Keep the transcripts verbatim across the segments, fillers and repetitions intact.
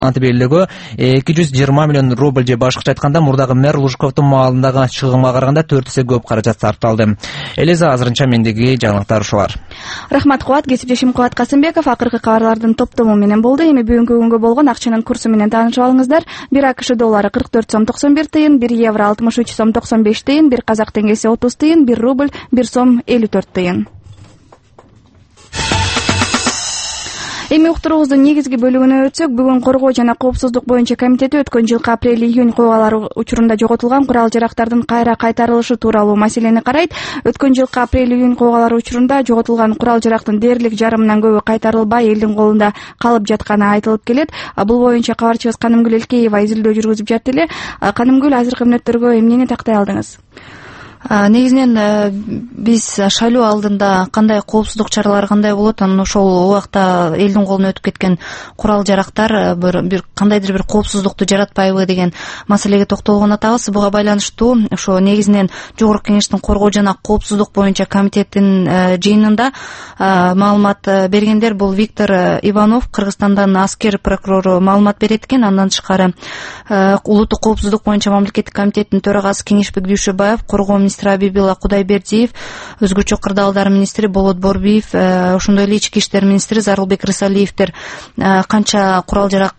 белгилөөгө эки жүз жыйырма миллион рубль же башкача айтканда мурдагы мэр Лужковдун маалындагы чыгымга караганда төрт эсе көп каражат сарпталды. Элиза азырынча мендеги жаңылыктар ушулар. Рахмат Кубат, кесиптешим Кубат Касымбеков акыркы кабарлардын топтому менен болду. Эми бүгүнкү күнгө болгон акчанын курсу менен таанышып алыңыздар. бир АКШ доллары кырк төрт сом токсон бир тыйын, бир евро алтымыш үч сом токсон беш тыйын, бир казак теңгеси отуз тыйын, бир рубль бир сом элүү төрт тыйын. Эми уктуруубуздун негизги бөлүгүнө өтсөк, бүгүн коргоо жана коопсуздук боюнча комитети өткөн жылкы апрель-июнь койгалары учурунда жоготулган курал-жарактардын кайра кайтарылышы тууралуу маселени карайт. Өткөн жылкы апрель-июнь койгалары учурунда жоготулган курал-жарактын дээрлик жарымынан көбү кайтарылбай элдин колунда калып жатканы айтылып келет. Бул боюнча кабарчыбыз Канымгүл Элкеева изилдөө жүргүзүп жатты эле. Канымгүл, азыркы мүнөттөргө эмнени тактай алдыңыз? Негизинен биз шайлоо алдында кандай коопсуздук чаралары кандай болот, анан ошол убакта элдин колуна өтүп кеткен курал жарактар бир кандайдыр бир коопсуздукту жаратпайбы деген маселеге токтолгон атабыз. Буга байланыштуу ошо негизинен Жогорку Кеңештин коргоо жана коопсуздук боюнча комитеттин жыйынында маалымат бергендер бул Виктор Иванов, Кыргызстандан аскер прокурору маалымат берет экен. Андан тышкары улуттук коопсуздук боюнча мамлекеттик комитеттин төрагасы Кеңешбек Дүйшөбаев, коргоо министри Абибила Кудайбердиев, өзгөчө кырдаалдар министри Болот Борбиев, ошондой эле ички иштер министри Зарылбек Рысалиевдер канча курал-жарак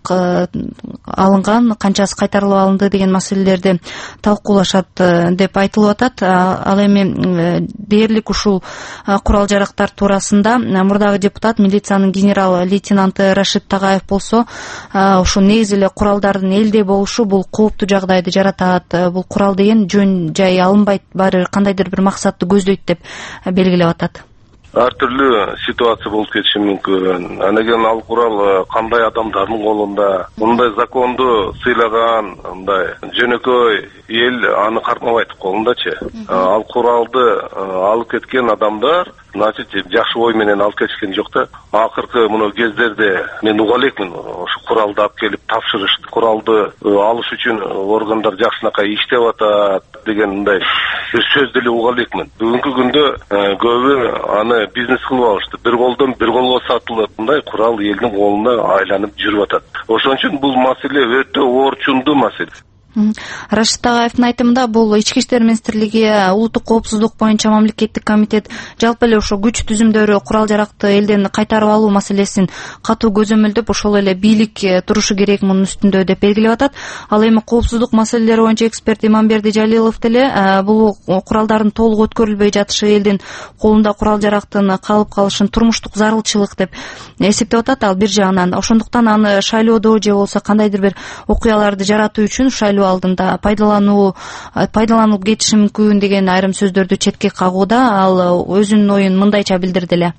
алынган, канчасы кайтарылып алынды деген маселелерди талкуулашат деп айтылып атат. Ал эми дээрлик ушул курал-жарактар туурасында мурдагы депутат, милициянын генерал-лейтенанты Рашид Тагаев болсо, ушул негизи эле куралдардын элде болушу бул кооптуу жагдайды жаратат. Бул курал деген жөн жай алынбайт, баары кандайдыр бир максатты көздөйт деп белгилеп атат. Ар түрлүү ситуация болуп кетиши мүмкүн. Анан ал курал кандай адамдардын колунда, мындай законду сыйлаган, мындай жөнөкөй эл аны кармабайт колундачы. Ал куралды алып кеткен адамдар, значит, жакшы ой менен алып кетишкен жок да. Акыркы мына кездерде мен уга элекмин, ошо куралды алып келип тапшырышты. Куралды алыш үчүн органдар жакшынакай иштеп атат деген мындай бир сөздү эле уга элекмин. Бүгүнкү күндө көбү аны бизнес кылып алышты. Бир колдон бир колго сатылып, мындай курал элдин колуна айланып жүрүп атат. Ошон үчүн бул маселе өтө орчундуу маселе. Рашид Тагаевдин айтымында бул ички иштер министрлиги, улуттук коопсуздук боюнча мамлекеттик комитет жалпы эле ошо күч түзүмдөрү, курал-жаракты элден кайтарып алуу маселесин катуу көзөмөлдөп, ошол эле бийлик турушу керек мунун үстүндө деп белгилеп атат. Ал эми коопсуздук маселелери боюнча эксперт Иманберди Жалилов деле бул куралдардын толук өткөрүлбөй жатышы элдин колунда курал-жарактын калып калышын турмуштук зарылчылык деп эсептеп атат. Ал бир жагынан ошондуктан аны шайлоодо же болбосо кандайдыр бир окуяларды жаратуу үчүн шайлоо алдында пайдалануу пайдаланылып кетиши мүмкүн деген айрым сөздөрдү четке кагууда. Ал өзүнүн оюн мындайча билдирди эле.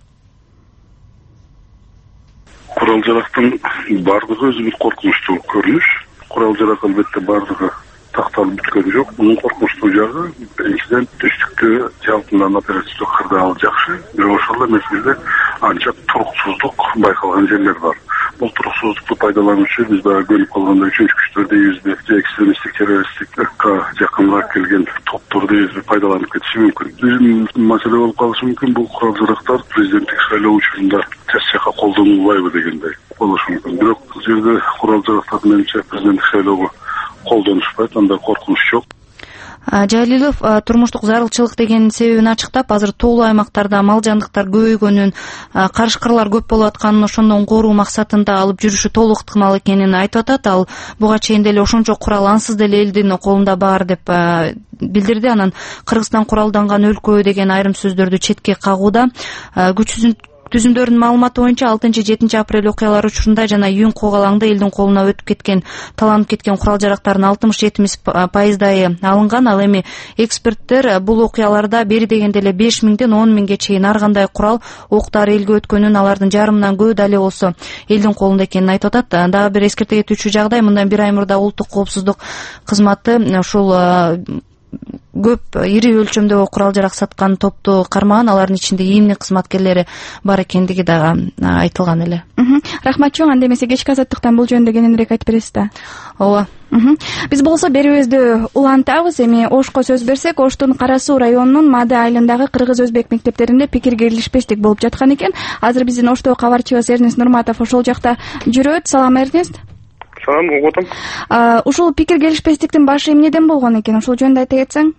Курал-жарактын бардыгы өзү бир коркунучтуу көрүнүш. Курал-жарак албетте бардыгы такталып бүткөн жок. Мунун коркунучтуу жагы биринчиден түштүктө жалпынан оперативдик кырдаал жакшы, бирок ошол эле мезгилде анча туруксуздук байкалган жерлер бар. Бул туруксуздукту пайдалануучу биз дагы көнүп калгандай үчүнчү күчтөр дейбизби, же экстремисттик террористтикке жакыныраак келген топтор дейбизби пайдаланып кетиши мүмкүн. Маселе болуп калышы мүмкүн, бул курал-жарактар президенттик шайлоо учурунда терс жакка колдонулбайбы дегендей болушу мүмкүн. Бирок бул жерде курал-жарактар менимче президенттик шайлоого колдонушпайт, андай коркунуч жок. Жалилов турмуштук зарылчылык деген себебин ачыктап, азыр тоолуу аймактарда мал жандыктар көбөйгөнүн, карышкырлар көп болуп атканын, ошондон коруу максатында алып жүрүшү толук ыктымал экенин айтып атат. Ал буга чейин деле ошончо курал ансыз деле элдин колунда бар деп билдирди. Анан Кыргызстан куралданган өлкө деген айрым сөздөрдү четке кагууда. Күч түзүмдөрдүн маалыматы боюнча алтынчы жетинчи апрель окуялары учурунда жана июнь койгалаңда элдин колуна өтүп кеткен, таланып кеткен курал-жарактардын алтымыш жетимиш пайыздайы алынган. Ал эми эксперттер бул окуяларда бери дегенде эле беш миңден он миңге чейин ар кандай курал, октар элге өткөнүн, алардын жарымынан көбү дале болсо элдин колунда экенин айтып атат. Дагы бир эскерте кетүүчү жагдай, мындан бир ай мурда улуттук коопсуздук кызматы ушул көп ири өлчөмдөгү курал-жарак саткан топту кармаган, алардын ичинде ийимдин кызматкерлери бар экендиги дагы айтылган эле. Рахмат чоң. Анда эмесе кечки азаттыктан бул жөнүндө кененирээк айтып бересиз да? Ооба. Биз болсо берүүбүздү улантабыз. Эми Ошко сөз берсек, Оштун Кара Суу районунун Мады айылындагы кыргыз-өзбек мектептеринде пикирге келишпештик болуп жаткан экен. Азыр биздин Оштогу кабарчыбыз Эрнест Нурматов ошол жакта жүрөт. Салам, Эрнест. салам, угуп атам. Ушул пикир келишпестиктин башы эмнеден болгон экен? Ушул жөнүндө айта кетсең?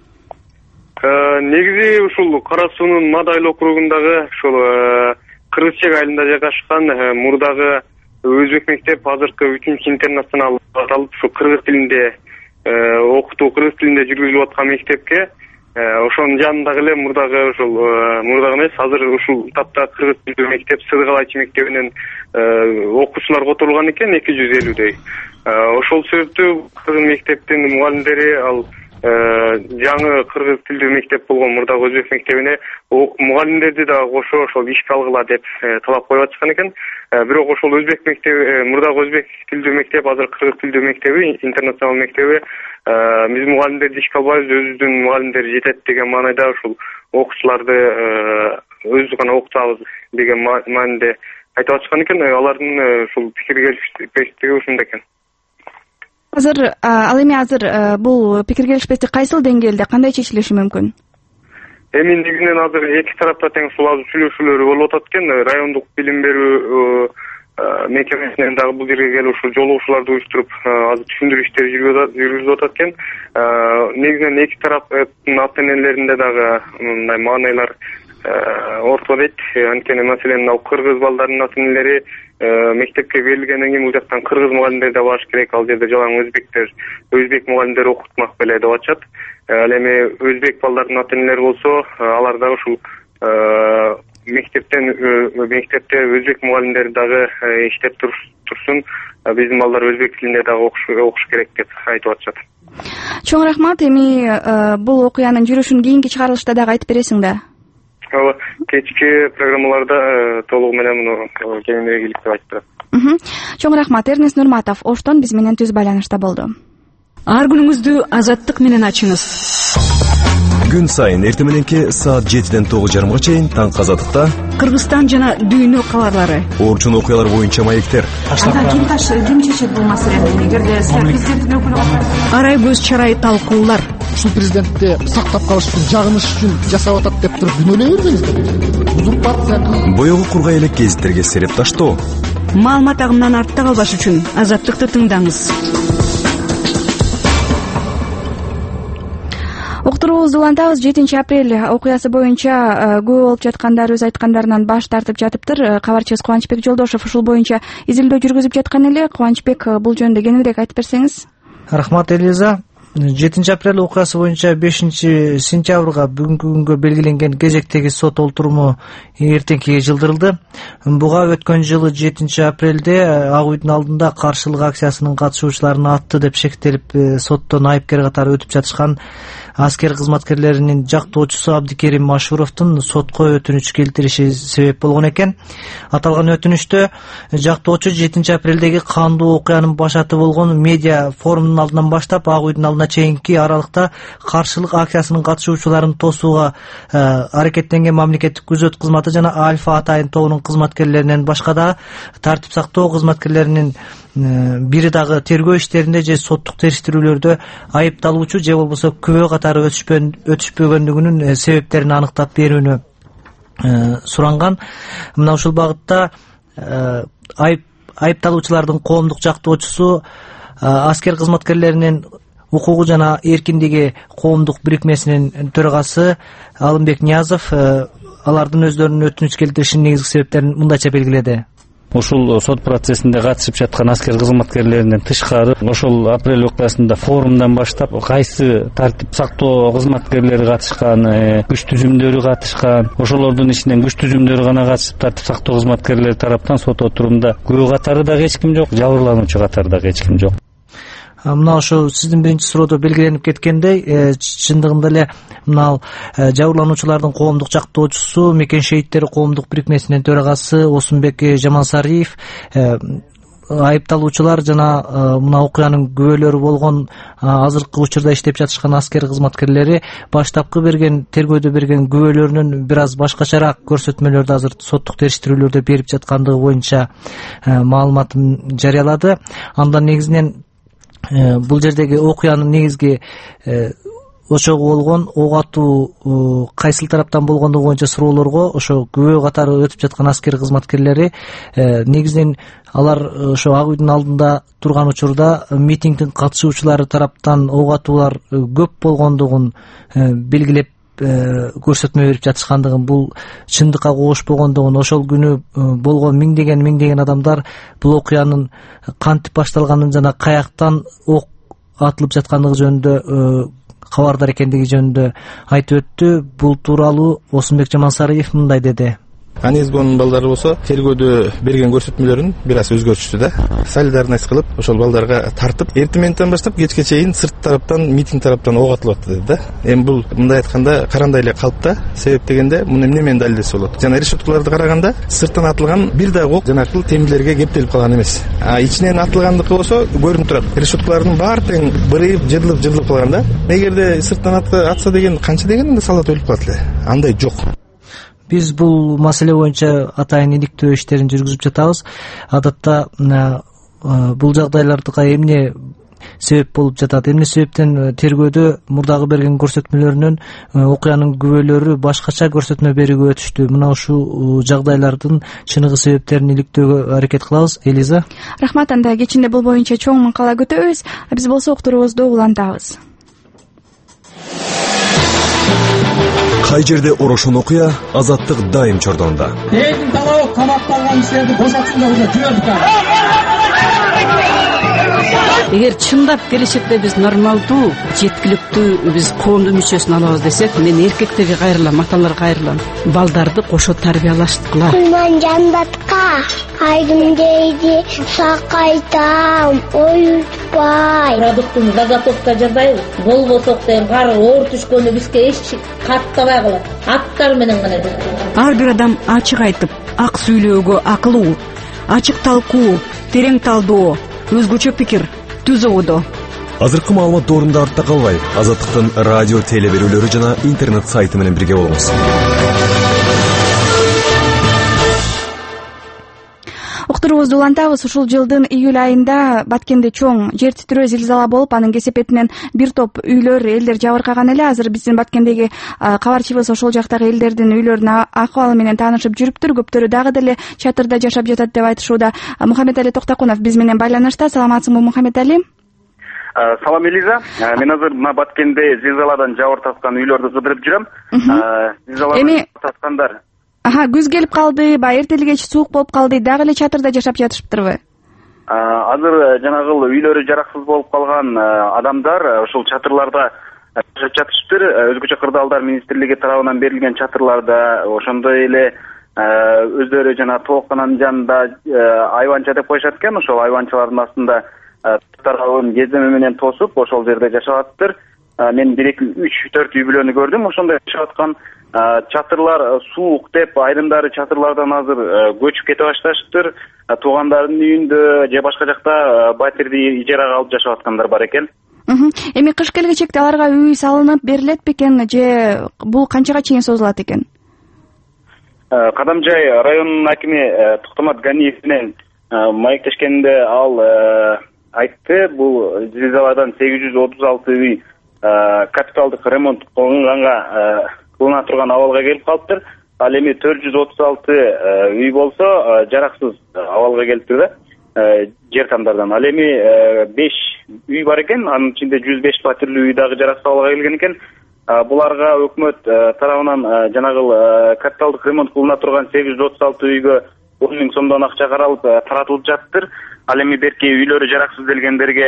Негизи ушул Кара суунун Мадайлы округундагы ушул Кыргыз чек айылында жайгашкан мурдагы өзбек мектеп азыркы үчүнчү интернационал аталып, ушу кыргыз тилинде окутуу, кыргыз тилинде жүргүзүлүп аткан мектепке ошонун жанындагы эле мурдагы ушул мурдагы эмес, азыр ушул тапта кыргыз тилдүү мектеп Сыдыгалайчы мектебинен окуучулар которулган экен, эки жүз элүүдөй. Ошол себептүү кыргыз мектептин мугалимдери ал жаңы кыргыз тилдүү мектеп болгон мурдагы өзбек мектебине мугалимдерди да кошо ошол ишке алгыла деп талап коюп атышкан экен. Бирок ошол өзбек мектеби, мурдагы өзбек тилдүү мектеп, азыр кыргыз тилдүү мектеби, интернационал мектеби биз мугалимдерди ишке албайбыз, өзүбүздүн мугалимдер жетет деген маанайда ушул окуучуларды өзүбүз гана окутабыз деген мааниде айтып атышкан экен. Алардын ушул пикир келишпестиги ушунда экен. Азыр ал эми азыр бул пикир келишпестик кайсыл деңгээлде, кандай чечилиши мүмкүн? Эми негизинен азыр эки тарапта тең сулуу сүйлөшүүлөр болуп атат экен. Райондук билим берүү мекемесинен дагы бул жерге келип ушул жолугушууларды уюштуруп, азыр түшүндүрүү иштери жүргүзүлүп атат экен. Негизинен эки тараптын ата энелеринде дагы мындай маанайлар ортолойт. Анткени маселен ал кыргыз балдарынын ата энелери мектепке берилгенден кийин бул жактан кыргыз мугалимдер да баш керек, ал жерде жалаң өзбектер, өзбек мугалимдер окутмак беле деп атышат. Ал эми өзбек балдардын ата энелери болсо, алар да ушул мектептен мектепте өзбек мугалимдери дагы иштеп турсун, биздин балдар өзбек тилинде дагы окуш керек деп айтып атышат. Чоң рахмат. Эми бул окуянын жүрүшүн кийинки чыгарылышта дагы айтып бересиң да. Ооба, кечки программаларда толугу менен муну кеңирээк деп айтып берем. Чоң рахмат. Эрнест Нурматов Оштон биз менен түз байланышта болду. Ар күнүңүздү азаттык менен ачыңыз. Күн сайын эртең мененки саат жетиден тогуз жарымга чейин Таңкы Азаттыкта Кыргызстан жана дүйнө кабарлары, орчун окуялар боюнча маектер. Анда ким таш ким чечет бул маселени? Эгерде сиз президенттин өкүлү болсоңуз, арай көз чарай талкуулар. Ушул президентти сактап калыш үчүн жагыныш үчүн жасап атат деп туруп күнөөлөй бербеңиздер. Узурпация. Боёгу кургай элек гезиттерге сереп таштоо. Маалымат агымынан артта калбаш үчүн Азаттыкты тыңдаңыз. Уктуруубузду улантабыз. жетинчи апрель окуясы боюнча күбө болуп жаткандар өз айткандарынан баш тартып жатыптыр. Кабарчыбыз Кубанычбек Жолдошов ушул боюнча изилдөө жүргүзүп жаткан эле. Кубанычбек, бул жөнүндө кеңирээк айтып берсеңиз. Рахмат, Элиза. жетинчи апрель окуясы боюнча бешинчи сентябрга бүгүнкү күнгө белгиленген кезектеги сот олтуруму эртеңкиге жылдырылды. Буга өткөн жылы жетинчи апрелде Ак үйдүн алдында каршылык акциясынын катышуучуларын атты деп шектелип соттон айыпкер катары өтүп жатышкан аскер кызматкерлеринин жактоочусу Абдикерим Машуровдун сотко өтүнүч келтириши себеп болгон экен. Аталган өтүнүчтө жактоочу жетинчи апрелдеги кандуу окуянын башаты болгон медиа форумдун алдынан баштап Ак үйдүн алдына чейинки аралыкта каршылык акциясынын катышуучуларын тосууга аракеттенген мамлекеттик күзөт кызматы жана Альфа Атайын тобунун кызматкерлеринен башка да тартип сактоо кызматкерлеринин бири дагы тергөө иштеринде же соттук териштирүүлөрдө айыпталуучу же болбосо күбө катары өтүшпөгөндүгүнүн себептерин аныктап берүүнү суранган. Мына ушул багытта айыпталуучулардын коомдук жактоочусу аскер кызматкерлеринин укугу жана эркиндиги коомдук бирикмесинин төрагасы Алымбек Ниязов алардын өздөрүнүн өтүнүч келтиришинин негизги себептерин мындайча белгиледи. Ушул сот процессинде катышып жаткан аскер кызматкерлеринен тышкары ошол апрель окуясында форумдан баштап кайсы тартип сактоо кызматкерлери катышкан, күч түзүмдөрү катышкан, ошолордун ичинен күч түзүмдөрү гана катышып тартип сактоо кызматкерлери тараптан сот отурумда күбө катары дагы эч ким жок, жабырлануучу катары дагы эч ким жок. Мына ошо сиздин биринчи суроодо белгиленип кеткендей, чындыгында эле мына жабырлануучулардын коомдук жактоочусу, Мекен шейиттери коомдук бирикмесинин төрагасы Осунбек Жамансариев айыпталуучулар жана мына окуянын күбөлөрү болгон азыркы учурда иштеп жатышкан аскер кызматкерлери баштапкы берген тергөөдө берген күбөлөрүнүн бир аз башкачараак көрсөтмөлөрдү азыр соттук териштирүүлөрдө берип жаткандыгы боюнча маалыматын жарыялады. Андан негизинен бул жердеги окуянын негизги ошого болгон ок атуу кайсыл тараптан болгондугу боюнча суроолорго ошо күбө катары өтүп жаткан аскер кызматкерлери негизинен алар ошо ак үйдүн алдында турган учурда митингдин катышуучулары тараптан ок атуулар көп болгондугун белгилеп көрсөтмө берип жатышкандыгын, бул чындыкка кошпогондугун, ошол күнү болгон миңдеген миңдеген адамдар бул окуянын кантип башталганын жана каяктан ок атылып жаткандыгы жөнүндө кабардар экендиги жөнүндө айтып өттү. Бул тууралуу Осунбек Жамансариев мындай деди. Анизгонун балдары болсо тергөөдө берген көрсөтмөлөрүн бир аз өзгөртүштү да. Солидарность кылып, ошол балдарга тартып, эртең мененден баштап кечке чейин сырт тараптан, митинг тараптан ок атылып атты деди да. Эми бул мындай айтканда карандай эле калп да. Себеп дегенде муну эмне менен далилдесе болот? Жана решеткаларды караганда сырттан атылган бир дагы ок жанакыл темирлерге кептелип калган эмес. А ичинен атылгандыкы болсо көрүнүп турат. Решеткалардын баары тең бырыйып, жырылып, жырылып калган да. Эгерде сырттан атса деген канча деген солдат өлүп калат эле. Андай жок. Биз бул маселе боюнча атайын иликтөө иштерин жүргүзүп жатабыз. Адатта бул жагдайларга эмне себеп болуп жатат, эмне себептен тергөөдө мурдагы берген көрсөтмөлөрүнөн окуянын күбөлөрү башкача көрсөтмө берүүгө өтүштү. Мына ушул жагдайлардын чыныгы себептерин иликтөөгө аракет кылабыз. Элиза. Рахмат. Анда кечинде бул боюнча чоң макала күтөбүз. Биз болсо уктуруубузду улантабыз. Кай жерде орошон окуя, Азаттык дайым чордонда. Элдин талабы камакта алган кишилерди бошотсун деп жүрдүк. Эгер чындап келечекте биз нормалдуу, жеткиликтүү биз коомдун мүчөсүн алабыз десек, мен эркектерге кайрылам, аталарга кайрылам. Балдарды кошо тарбиялаштыкыла. Мен жандатка айдым дейди, сакайтам, оютпай. Продуктун заготовка жасайбыз. Болбосок дейм, кары оор түшкөнү бизге эч каттабай калат. Аттар менен гана. Ар бир адам ачык айтып, ак сүйлөөгө акылуу, ачык талкуу, терең талдоо, өзгөчө пикир, түз ободо. Азыркы маалымат доорунда артта калбай, Азаттыктын радио теле берүүлөрү жана интернет сайты менен бирге болуңуз. Уктуруубузду улантабыз. Ушул жылдын июль айында Баткенде чоң жер титирөө зилзала болуп, анын кесепетинен бир топ үйлөр, элдер жабыркаган эле. Азыр биздин Баткендеги кабарчыбыз ошол жактагы элдердин үйлөрүнүн акыбалы менен таанышып жүрүптүр. Көптөрү дагы деле чатырда жашап жатат деп айтышууда. Мухаммедали Токтокунов биз менен байланышта. Саламатсыңбы, Мухаммедали? Салам, Элиза. Мен азыр мына Баткенде зилзаладан жабыр таскан үйлөрдү кыдырып жүрөм. Зилзаладан таскандар Аха, күз келип калды, ба эртели кеч суук болуп калды, дагы эле чатырда жашап жатышыптырбы? Азыр жанагыл үйлөрү жараксыз болуп калган адамдар ушул чатырларда жашап жатышыптыр. Өзгөчө кырдаалдар министрлиги тарабынан берилген чатырларда, ошондой эле өздөрү жана тооккананын жанында айванча деп коюшат экен. Ошол айванчалардын астында тарабын кеземе менен тосуп, ошол жерде жашаптыр. Мен бир эки үч төрт үй бүлөнү көрдүм, ошондой жашап аткан. Чатырлар суук деп, айрымдары чатырлардан азыр көчүп кете башташыптыр. Туугандардын үйүндө же башка жакта батирди ижарага алып жашап аткандар бар экен. Эми кыш келгечекте аларга үй салынып берилет бекен же бул канчага чейин созулат экен? Кадамжай районунун акими Токтомат Ганиев менен маектешкенде ал айтты, бул зилзаладан сегиз жүз отуз алты үй капиталдык ремонт кылынганга кылына турган абалга келип калыптыр. Ал эми төрт жүз отуз алты үй болсо жараксыз абалга келиптир да, жер тамдардан. Ал эми беш үй бар экен, анын ичинде жүз беш патирлүү үй дагы жараксыз абалга келген экен. Буларга өкмөт тарабынан жанагыл капиталдык ремонт кылына турган сегиз жүз отуз алты үйгө он миң сомдон акча каралып таратылып жатыптыр. Ал эми берки үйлөрү жараксыз делгендерге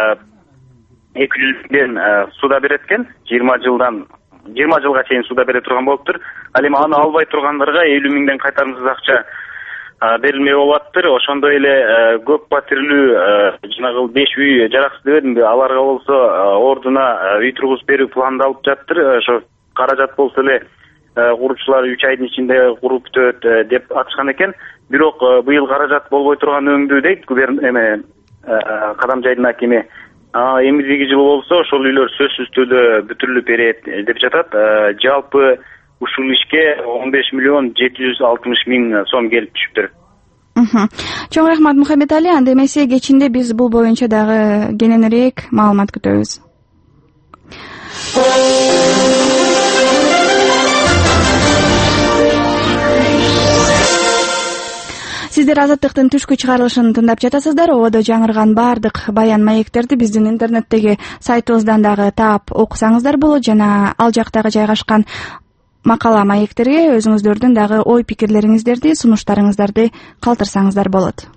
эки жүз миңден суда берет экен, жыйырма жылдан жыйырма жылга чейин суда бере турган болуптур. Ал эми аны албай тургандарга элүү миңден кайтарымсыз акча берилмей болуптур. Ошондой эле көп патирлүү жанагыл беш үй жараксыз дебедимби, аларга болсо ордуна үй тургузуп берүү пландалып жатыр. Ошо каражат болсо эле куручулар үч айдын ичинде куруп бүтөт деп атышкан экен. Бирок быйыл каражат болбой турган өңдүү дейт эме Кадамжайдын акими. Эмизги жылы болсо ошол үйлөр сөзсүз түрдө бүтүрүлүп берет деп жатат. Жалпы ушул ишке он беш миллион жети жүз алтымыш миң сом келип түшүптүр. Чоң рахмат, Мухаммедали. Анда эмесе кечинде биз бул боюнча дагы кененирээк маалымат күтөбүз. Сиздер Азаттыктын түшкү чыгарылышын тыңдап жатасыздар. Ободо жаңырган баардык баян маектерди биздин интернеттеги сайтыбыздан дагы таап окусаңыздар болот жана ал жактагы жайгашкан макала маектерге өзүңүздөрдүн дагы ой пикирлериңиздерди, сунуштарыңыздарды калтырсаңыздар болот.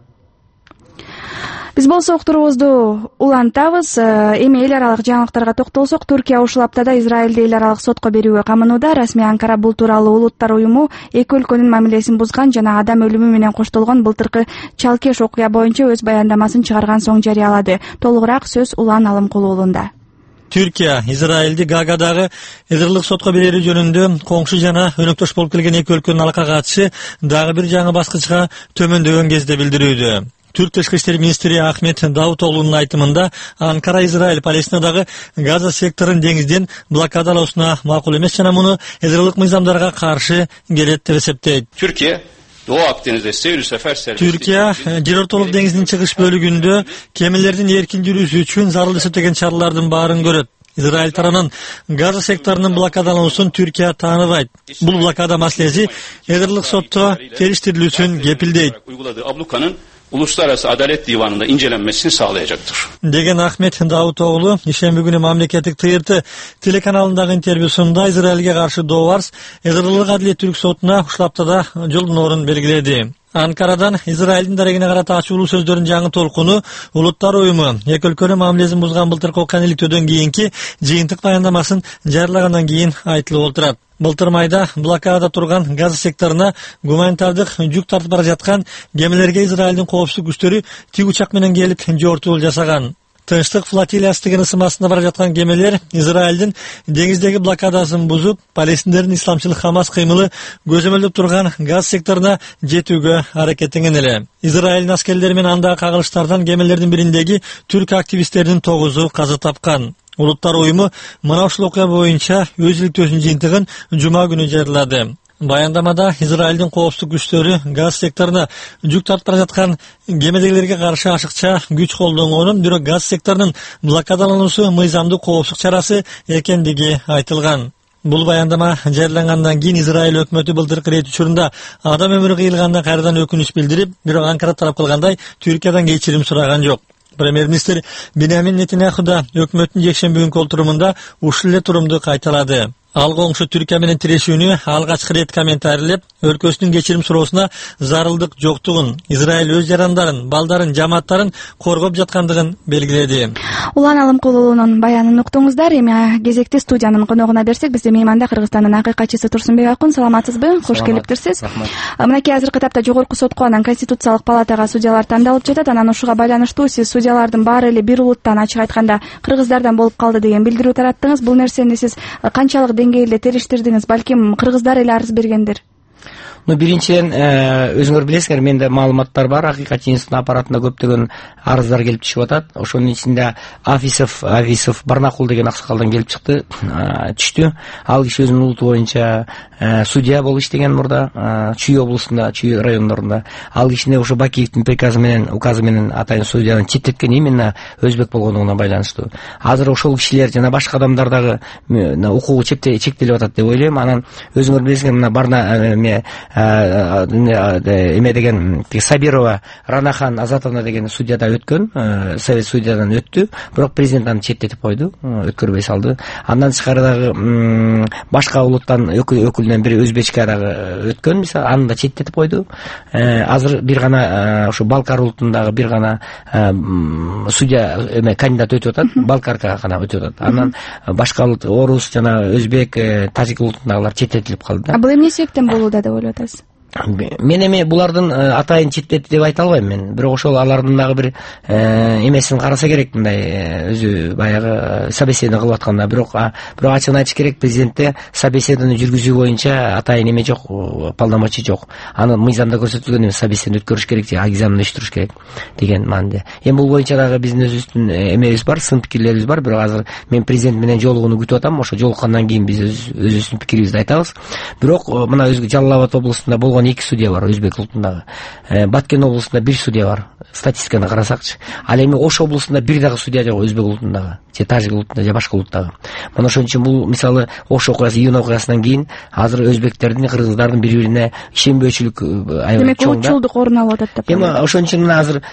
Биз болсо уктуруубузду улантабыз. Эми эл аралык жаңылыктарга токтолсок, Түркия ушул аптада Израилди эл аралык сотко берүүгө камынууда. Расмий Анкара бул тууралуу Улуттар уюму эки өлкөнүн мамилесин бузган жана адам өлүмү менен коштолгон былтыркы чалкеш окуя боюнча өз баяндамасын чыгарган соң жарыялады. Толугураак сөз Улан Алымкул уулунда. Түркия Израилди Гаагадагы эдирлик сотко берүү жөнүндө коңшу жана өнөктөш болуп келген эки өлкөнүн алака катышы дагы бир жаңы баскычка төмөндөгөн кезде билдирүүдө. Түрк тышкы иштер министри Ахмет Давутоглунун айтымында Анкара Израиль Палестинадагы Газа секторун деңизден блокадалоосуна макул эмес жана муну эдирлик мыйзамдарга каршы келет деп эсептейт. Türkiye Doğu Akdeniz'de seyir sefer serbestliği. Türkiya Жер ортолук деңиздин чыгыш бөлүгүндө кемелердин эркин жүрүүсү үчүн зарыл эсептеген чаралардын баарын көрөт. Израиль тарабынан Газа секторунун блокадалануусун Түркия тааныбайт. Бул блокада маселеси эдирлик сотто териштирилүүсүн кепилдейт. Uyguladığı ablukanın Uluslararası Adalet Divanı'nda incelenmesini sağlayacaktır. Деген Ахмет Давутоглу ишемби күнү мамлекеттик ТРТ телеканалындагы интервьюсунда Израилге каршы Доварс эдирлик адилеттүүлүк сотуна ушул аптада жолдоноорун белгиледи. Анкарадан Израилдин дарегине карата ачуулуу сөздөрдүн жаңы толкуну Улуттар уюму эки өлкөнүн мамилесин бузган былтыркы окуяны иликтөөдөн кийинки жыйынтык баяндамасын жарыялагандан кийин айтылып отурат. Былтыр майда блокада турган Газа секторуна гуманитардык жүк тартып бара жаткан кемелерге Израилдин коопсуздук күчтөрү тиг учак менен келип жортуул жасаган. Тынчтык флотилиясы деген ысымасында бара жаткан кемелер Израилдин деңиздеги блокадасын бузуп, палестиндердин исламчылык Хамас кыймылы көзөмөлдөп турган Газа секторуна жетүүгө аракеттенген эле. Израилдин аскерлери менен андагы кагылыштардан кемелердин бириндеги түрк активисттеринин тогузу каза тапкан. Улуттар уюму мына ушул окуя боюнча өз иликтөөсүнүн жыйынтыгын жума күнү жарыялады. Баяндамада Израилдин коопсуздук күчтөрү Газ секторуна жүк тартып бара жаткан кемедегилерге каршы ашыкча күч колдонгонун, бирок Газ секторунун блокадалануусу мыйзамдык коопсуздук чарасы экендиги айтылган. Бул баяндама жарыялангандан кийин Израиль өкмөтү былтыркы рейд учурунда адам өмүрү кыйылганына кайрадан өкүнүч билдирип, бирок Анкара тарап кылгандай Түркиядан кечирим сураган жок. Премьер-министр Биньямин Нетаньяху да өкмөттүн жекшемби күнкү отурумунда ушул эле турумду кайталады. Ал коңшу Түркия менен тирешүүнү алгачкы рет комментарийлеп, өлкөсүнүн кечирим суроосуна зарылдык жоктугун, Израиль өз жарандарын, балдарын, жамааттарын коргоп жаткандыгын белгиледи. Улан Алымкул уулунун баянын уктуңуздар. Эми кезекти студиянын коногуна берсек, бизде мейманда Кыргызстандын акыйкатчысы Турсунбек Акун. Саламатсызбы? Кош келиптирсиз. Мынакей азыркы тапта Жогорку сотко анан Конституциялык палатага судьялар тандалып жатат. Анан ушуга байланыштуу сиз судьялардын баары эле бир улуттан, ачык айтканда кыргыздардан болуп калды деген билдирүү тараттыңыз. Бул нерсени сиз канчалык деңгээлде териштирдиңиз? Балким кыргыздар эле арыз бергендир. Ну, биринчиден өзүңөр билесиңер, менде маалыматтар бар. Акыйкат институтунун аппаратына көптөгөн арыздар келип түшүп атат. Ошонун ичинде Афисов, Афисов Барнакул деген аксакалдан келип чыкты, түштү. Ал киши өзүнүн улуту боюнча судья болуп иштеген мурда, Чүй облусунда, Чүй райондорунда. Ал кишини ошо Бакиевдин приказы менен, указы менен атайын судьядан четтеткен, именно өзбек болгондугуна байланыштуу. Азыр ошол кишилер жана башка адамдар дагы укугу чектелип атат деп ойлойм. Анан өзүңөр билесиңер, мына Барна эме деген Сабирова Ранахан Азатовна деген судьяда өткөн, совет судьядан өттү, бирок президент аны четтетип койду, өткөрбөй салды. Андан тышкары дагы башка улуттан өкүлүнөн бири Өзбечке дагы өткөн, мисалы, аны да четтетип койду. Азыр бир гана ошо Балкар улутундагы бир гана судья эме кандидат өтүп атат, Балкарга гана өтүп атат. Анан башка улут орус жана өзбек, тажик улутундагылар четтетилип калды. А бул эмне себептен болууда деп ойлойсуз? Мен эми булардын атайын четтети деп айта албайм мен. Бирок ошол алардын дагы бир эмесин караса керек, мындай өзү баягы собеседование кылып атканда. Бирок бирок ачыгын айтыш керек, президентте собеседование жүргүзүү боюнча атайын эме жок, полномочий жок. Аны мыйзамда көрсөтүлгөн эмес, собеседование өткөрүш керек, же экзамен өчтүрүш керек деген маанде. Эми бул боюнча дагы биздин өзүбүздүн эмебиз бар, сын пикирлерибиз бар. Бирок азыр мен президент менен жолугууну күтүп атам. Ошо жолуккандан кийин биз өзүбүздүн пикирибизди айтабыз. Бирок мына өзгө Жалал Абад облусунда болгон болгон эки судья бар өзбек улутундагы. Баткен облусунда бир судья бар. Статистиканы карасакчы. Ал эми Ош облусунда бир дагы судья жок өзбек улутундагы, же тажик улутунда, же башка улуттагы. Мына ошон үчүн бул мисалы Ош окуясы, июнь окуясынан кийин азыр өзбектердин, кыргыздардын бири-бирине ишенбөөчүлүк аябай чоң. Демек, улутчулдук орун алып атат деп. Эми ошон үчүн мына азыр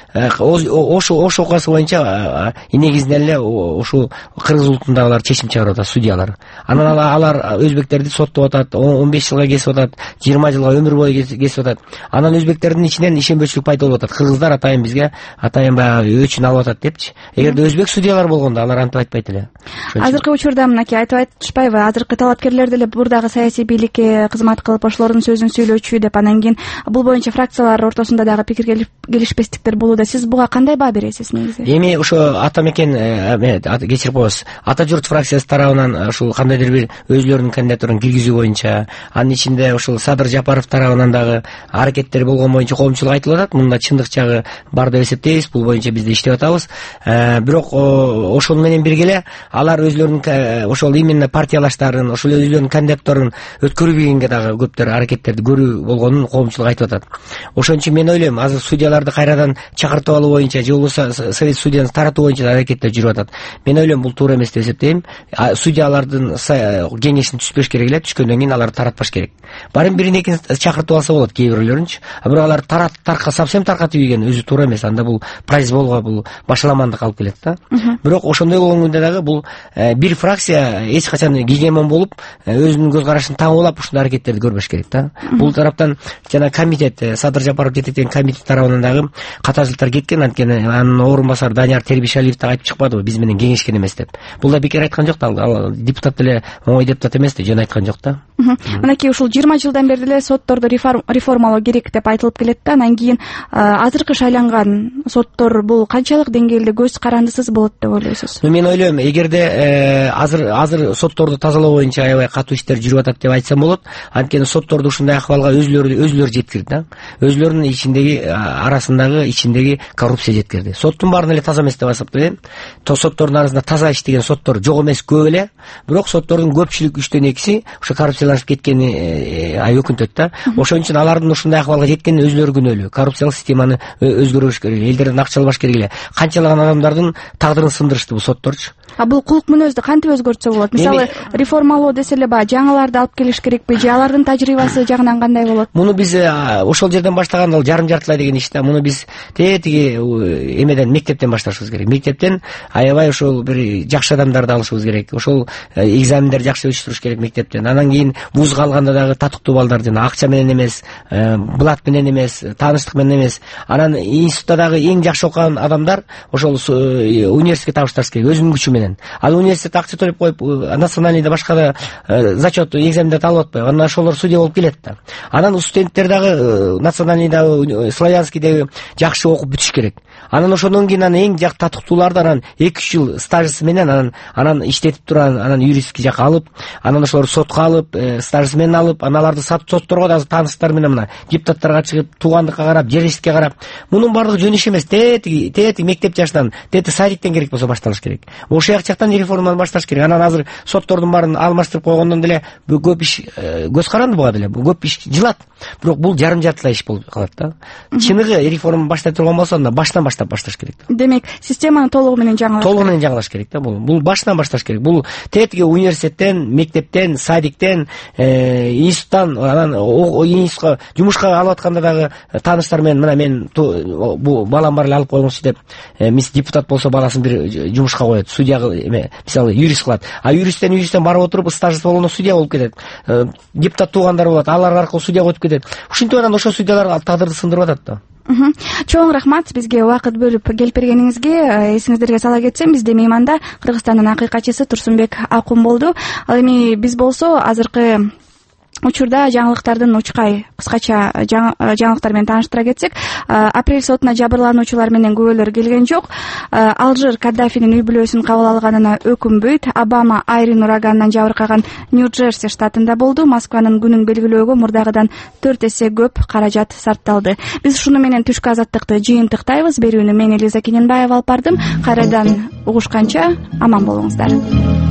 Ош Ош окуясы боюнча негизинен эле ошол кыргыз улутундагылар чечим чыгарып атат, судьялар. Анан алар өзбектерди соттоп атат, он беш жылга кесип атат, жыйырма жылга өмүр бою кесип атат. Анан өзбектердин ичинен ишенбөөчүлүк пайда болуп атат. Кыргыздар атайын бизге атайын баягы өчүн алып атат депчи. Эгерде өзбек судьялар болгондо алар антип айтпайт эле. Азыркы учурда мынакей айтып айтышпайбы, азыркы талапкерлер деле бурдагы саясий бийликке кызмат кылып ошолордун сөзүн сүйлөөчү деп, анан кийин бул боюнча фракциялар ортосунда дагы пикир келишпестиктер болууда. Сиз буга кандай баа бересиз негизи? Эми ошо ата мекен кечирип коебуз. Ата журт фракциясы тарабынан ушул кандайдыр бир өзлөрүнүн кандидатурун киргизүү боюнча, анын ичинде ушул Садыр Жапаров тарабынан дагы аракеттер болгон боюнча коомчулук айтылып атат. Мында чындык жагы бар деп эсептейбиз. Бул боюнча биз да иштеп атабыз. Бирок ошол менен бирге эле алар өзлөрүнүн ошол именно партиялаштарын, ошол өзлөрүнүн кандидатурун өткөрбөгөнгө дагы көптөр аракеттерди көрүү болгонун коомчулук айтып атат. Ошон үчүн мен ойлойм, азыр судьяларды кайрадан чакыртып алуу боюнча же болбосо совет судьяны таратуу боюнча аракеттер жүрүп атат. Мен ойлойм, бул туура эмес деп эсептейм. Судьялардын кеңешин түзбөш керек эле, түшкөндөн кийин аларды таратпаш керек. Барын бирин экин чакыртып алса болот кээ бирлөрүнчү. Бирок алар тарат тарка совсем таркатып ийген өзү туура эмес. Анда бул произволго, бул башаламандыкка алып келет да. Бирок ошондой болгондо дагы бул бир фракция эч качан гегемон болуп, өзүнүн көз карашын таңуулап ушундай аракеттерди көрбөш керек да. Бул тараптан жана комитет, Садыр Жапаров жетектеген комитет тарабынан дагы катачылыктар кеткен. Анткени анын орун басары Данияр Тербишалиев да айтып чыкпадыбы, биз менен кеңешкен эмес деп. Бул да бекер айткан жок да, ал депутат деле оңой депутат эмес да, жөн айткан жок да. Мынакей ушул жыйырма жылдан бери деле сотторду реформалоо керек деп айтылып келет да. Анан кийин азыркы шайланган соттор бул канчалык деңгээлде көз карандысыз болот деп ойлойсуз? Мен ойлойм, эгерде азыр азыр сотторду тазалоо боюнча аябай катуу иштер жүрүп атат деп айтсам болот. Анткени сотторду ушундай акыбалга өзлөрү өзлөрү жеткирди да. Өзлөрүнүн ичиндеги арасындагы ичиндеги коррупция жеткирди. Соттун баарын эле таза эмес деп эсептейм. Соттордун арасында таза иштеген соттор жок эмес, көп эле. Бирок соттордун көпчүлүк үчтөн экиси ошо коррупцияланып кеткени ай өкүнтөт да. Ошон үчүн алардын ушундай акыбалга жеткени өзлөрү күнөөлүү. Коррупциялык системаны өзгөртүш керек, элдерден акча албаш керек эле. Канчалаган адамдардын тагдырын сындырышты бул сотторчу. А бул кулук мүнөздү кантип өзгөртсө болот? Мисалы, реформалоо десе эле баягы жаңыларды алып келиш керекпи же алардын тажрыйбасы жагынан кандай болот? Муну биз ошол жерден баштаганда ал жарым жартылай деген иш да. Муну биз тетиги эмеден, мектептен башташыбыз керек. Мектептен аябай ошол бир жакшы адамдарды алышыбыз керек. Ошол экзамендер жакшы өчтүрүш керек мектептен. Анан кийин вузга алганда дагы татыктуу балдар, жана акча менен эмес, блат менен эмес, тааныштык менен эмес. Анан институтта дагы эң жакшы окуган адамдар ошол университетке табышташ керек өзүнүн күчү менен. Ал университет акча төлөп коюп, национальныйда башка да зачет, экзамендерди алып атпайбы. Анан ошолор судья болуп келет да. Анан студенттер дагы национальныйда, славянскийдеги жакшы окуп бүтүш керек. Анан ошондон кийин анан эң жак татыктууларды анан эки үч жыл стажысы менен анан анан иштетип турган, анан юристке жака алып, анан ошолор сотко алып, стажысы менен алып, аналарды сотторго да тааныштар менен мына депутаттарга чыгып, туугандыкка карап, жерлештикке карап, мунун баардыгы жөн иш эмес. Тетиги, тетиги мектеп жашынан, тети садиктен керек болсо башталыш керек. Ошол жактан реформаны башташ керек. Анан азыр соттордун баарын алмаштырып койгондон деле бул көп иш көз каранды буга деле. Бул көп иш жылат. Бирок бул жарым жартылай иш болуп калат да. Чыныгы реформа баштай турган болсо, анда баштан баштап башташ керек. Демек, системаны толугу менен жаңылаш. Толугу менен жаңылаш керек да. Бул бул баштан башташ керек. Бул тетиги университеттен, мектептен, садиктен, институттан, анан институтка жумушка алып атканда дагы тааныштар менен, мына мен бул балам бар эле алып коюңузчу деп, мис депутат болсо баласын бир жумушка коет, судья эме, мисалы юрист кылат. А юристтен юристтен барып отуруп стажысы болгондо судья болуп кетет. Депутат туугандар болот, алар аркылуу судья болуп кетет. Ушинтип анан ошол судьялар тагдырды сындырып атат да. Чоң рахмат бизге убакыт бөлүп келип бергениңизге. Эсиңиздерге сала кетсем, бизде мейманда Кыргызстандын акыйкатчысы Турсунбек Акун болду. Ал эми биз болсо азыркы учурда жаңылыктардын учкай кыскача жаңылыктар менен тааныштыра кетсек, апрель сотуна жабырлануучулар менен күбөлөр келген жок. Алжир Каддафинин үй бүлөсүн кабыл алганына өкүнбөйт. Обама Айрин ураганынан жабыркаган Нью-Джерси штатында болду. Москванын күнүн белгилөөгө мурдагыдан төрт эсе көп каражат сарпталды. Биз ушуну менен түшкү азаттыкты жыйынтыктайбыз. Берүүнү мен Элиза Кененбаева алып бардым. Кайрадан угушканча аман болуңуздар.